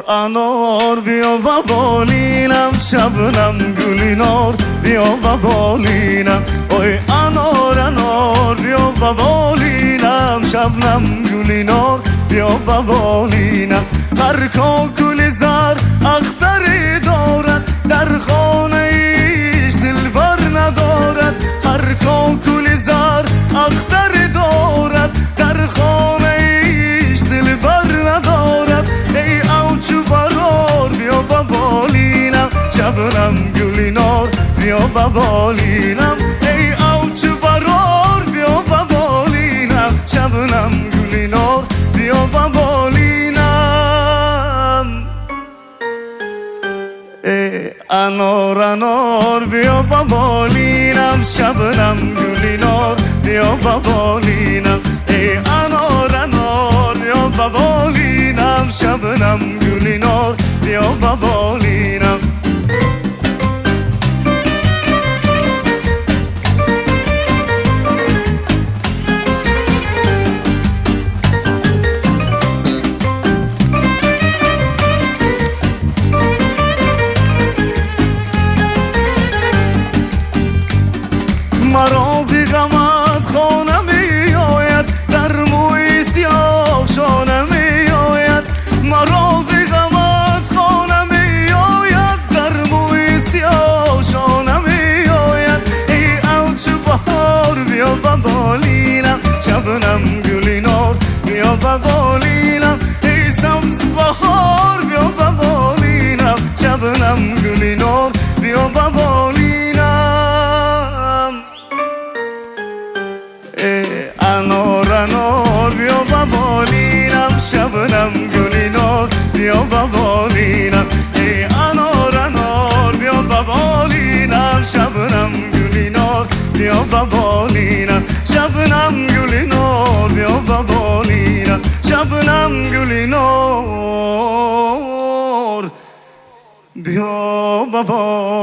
انار بیا و بالینم، شبنم گلینار بیا و بالینم. اوی انار انار بیا و بالینم، شبنم گلینار بیا و بالینم. هر کاکل زر اختری دارد، در خانه ایش دلبر ندارد. هر کاکل زر اختری دارد، در خانه ایش دلبر ندارد. ای اوچو برار بیا و بالینم، شبنم گلینار بیا و بالینم. ای اوچو برار بیا و بالینم، شبنم گلینار بیا و بالینم. ای انار انار بیا و بالینم، شبنم گلینار بیا و بالینم. ای انار انار بیا و بالینم، شبنم گلینار بیا و بالینم. مرازی غمت خانه می آید، در موی سیاه شانه می آید. مرازی غمت خانه می آید، در موی سیاه شانه می آید. ای اوچو بهار بیا و بالینم، شبنم گلینار بیا و بالینم. ای سبز بهار بیا و بالینم، شبنم گلینار بیا و بالینم. انار انار بیا و بالینم، شبنم گلینار بیا و بالینم. ای انار انار بیا و بالینم، شبنم گلینار بیا و بالینم. شبنم گلینار بیا و بالینم، شبنم گلینار بیا و بالینم.